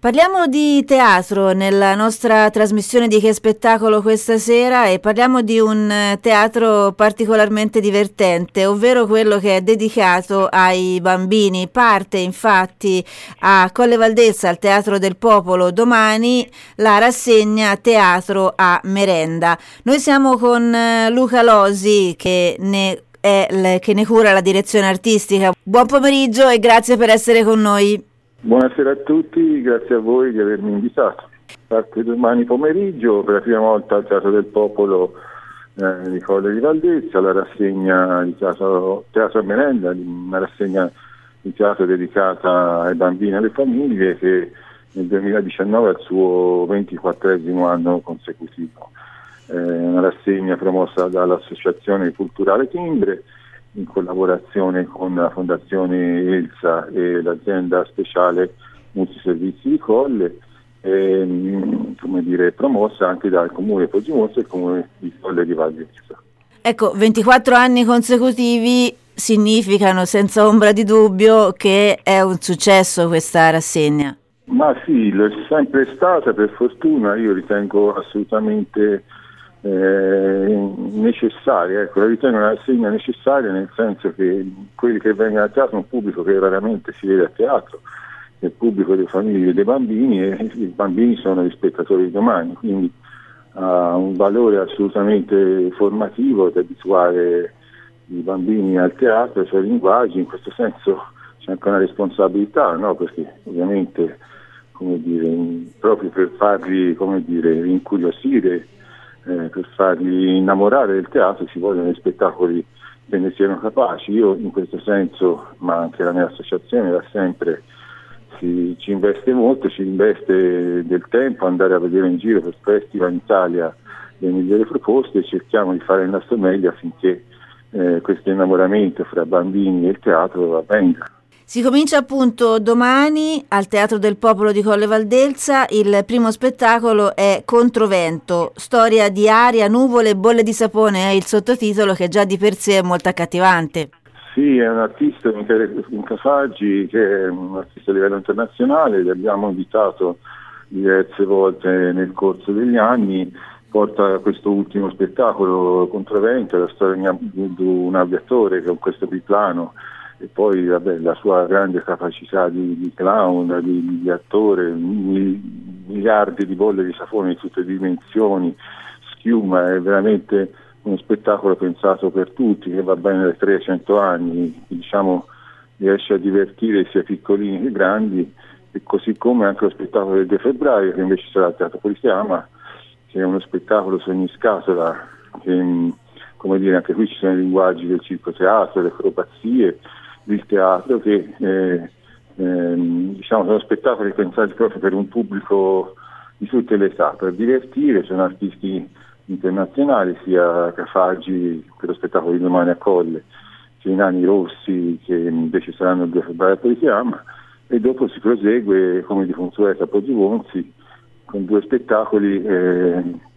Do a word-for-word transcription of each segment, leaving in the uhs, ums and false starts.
Parliamo di teatro nella nostra trasmissione di Che Spettacolo questa sera e parliamo di un teatro particolarmente divertente, ovvero quello che è dedicato ai bambini. Parte infatti a Colle Valdezza, al Teatro del Popolo, domani la rassegna Teatro a Merenda. Noi siamo con Luca Losi che ne, è, che ne cura la direzione artistica. Buon pomeriggio e grazie per essere con noi. Buonasera a tutti, grazie a voi di avermi invitato. Parte domani pomeriggio per la prima volta al Teatro del Popolo eh, di Colle di Valdezza, la rassegna di teatro, teatro a Merenda, una rassegna di teatro dedicata ai bambini e alle famiglie che nel duemiladiciannove è il suo ventiquattresimo anno consecutivo. È una rassegna promossa dall'Associazione Culturale Timbre in collaborazione con la Fondazione Elsa e l'azienda speciale Multiservizi di Colle, e, come dire, promossa anche dal Comune Poggimoso e il Comune di Colle di Valdezza. Ecco, ventiquattro anni consecutivi significano senza ombra di dubbio che è un successo questa rassegna. Ma sì, lo è sempre stata, per fortuna, io ritengo assolutamente Eh, necessaria, ecco, la ritengo una rassegna necessaria nel senso che quelli che vengono a teatro è un pubblico che raramente si vede a teatro, è il pubblico delle famiglie e dei bambini, e i bambini sono gli spettatori di domani, quindi ha un valore assolutamente formativo di abituare i bambini al teatro, ai suoi linguaggi. In questo senso c'è anche una responsabilità, no? Perché ovviamente, come dire, proprio per farli, come dire, incuriosire, Eh, per farli innamorare del teatro ci vogliono dei spettacoli che ne siano capaci. Io in questo senso, ma anche la mia associazione da sempre si, ci investe molto, ci investe del tempo, andare a vedere in giro per festival in Italia le migliori proposte e cerchiamo di fare il nostro meglio affinché eh, questo innamoramento fra bambini e il teatro avvenga. Si comincia appunto domani al Teatro del Popolo di Colle Valdezza. Il primo spettacolo è Controvento, storia di aria, nuvole e bolle di sapone, è il sottotitolo che già di per sé è molto accattivante. Sì, è un artista, Michele Cafaggi, che è un artista a livello internazionale, li abbiamo invitato diverse volte nel corso degli anni. Porta questo ultimo spettacolo, Controvento, la storia di un aviatore con questo biplano, e poi vabbè, la sua grande capacità di, di clown, di, di attore, miliardi di bolle di sapone di tutte le dimensioni, schiuma, è veramente uno spettacolo pensato per tutti, che va bene dai trecento anni, diciamo, riesce a divertire sia piccolini che grandi, e così come anche lo spettacolo del due febbraio, che invece sarà al Teatro Politeama, che è uno spettacolo su ogni scatola, che, come dire, anche qui ci sono i linguaggi del circo-teatro, le acrobazie, il teatro, che eh, ehm, diciamo sono spettacoli pensati proprio per un pubblico di tutte le età, per divertire. Sono artisti internazionali, sia Cafaggi per lo spettacolo di domani a Colle, sia i Nani Rossi, che invece saranno il due febbraio a Politeama, e dopo si prosegue come di consueto a Poggibonsi con due spettacoli eh,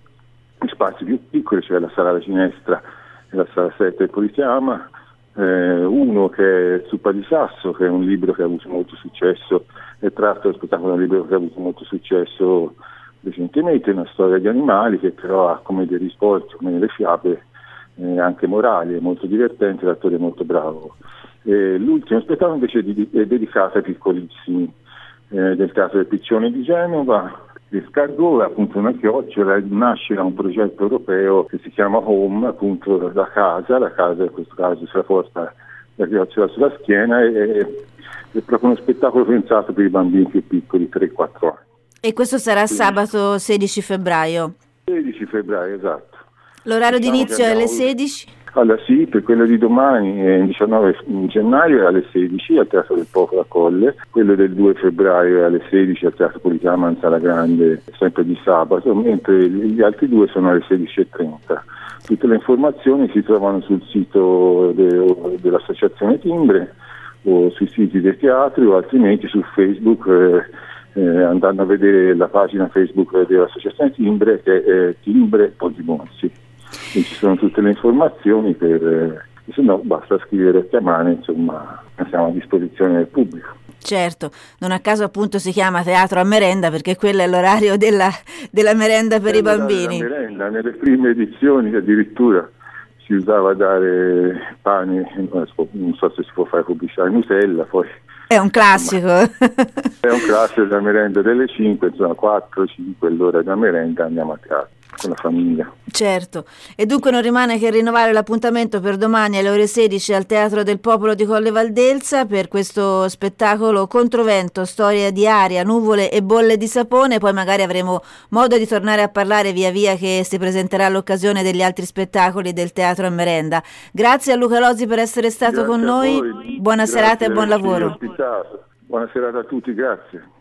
in spazi più piccoli, cioè la Sala alla Cinestra e la Sala sette del Politeama. Eh, uno che è Zuppa di Sasso, che è un libro che ha avuto molto successo, è tratto dallo spettacolo, un libro che ha avuto molto successo recentemente, una storia di animali che però ha come dei risvolti, come nelle fiabe, eh, anche morali, è molto divertente, l'attore è molto bravo. Eh, l'ultimo spettacolo invece è, di, è dedicato ai piccolissimi, eh, del Teatro del Piccione di Genova. L'escargot è appunto una chiocciola, nasce da un progetto europeo che si chiama Home, appunto la casa, la casa in questo caso se la porta la chiocciola sulla schiena, e è proprio uno spettacolo pensato per i bambini più piccoli, tre quattro anni. E questo sarà Quindi, sabato sedici febbraio? sedici febbraio, esatto. L'orario diciamo d'inizio è alle sedici? Allora sì, per quello di domani è il diciannove gennaio è alle sedici al Teatro del Popolo a Colle, quello del due febbraio è alle sedici al Teatro Politeama in Sala Grande, sempre di sabato, mentre gli altri due sono alle sedici e trenta. Tutte le informazioni si trovano sul sito de, dell'Associazione Timbre o sui siti dei teatri, o altrimenti su Facebook, eh, eh, andando a vedere la pagina Facebook dell'Associazione Timbre, che è Timbre Poggibonsi. E ci sono tutte le informazioni, per, eh, se no basta scrivere o chiamare, insomma siamo a disposizione del pubblico. Certo, non a caso appunto si chiama teatro a merenda, perché quello è l'orario della, della merenda per È i bambini. La merenda, nelle prime edizioni addirittura si usava dare pane, non so se si può fare pubblicità, Nutella, poi è un classico. È un classico della merenda delle cinque, insomma quattro cinque l'ora da merenda, andiamo a teatro con la famiglia. Certo, e dunque non rimane che rinnovare l'appuntamento per domani alle ore sedici al Teatro del Popolo di Colle Valdelsa per questo spettacolo Controvento, storia di aria, nuvole e bolle di sapone. Poi magari avremo modo di tornare a parlare via via che si presenterà l'occasione degli altri spettacoli del Teatro a Merenda. Grazie a Luca Lozzi per essere stato Grazie con noi, voi. buona Grazie serata e buon lavoro. Buona serata a tutti, grazie.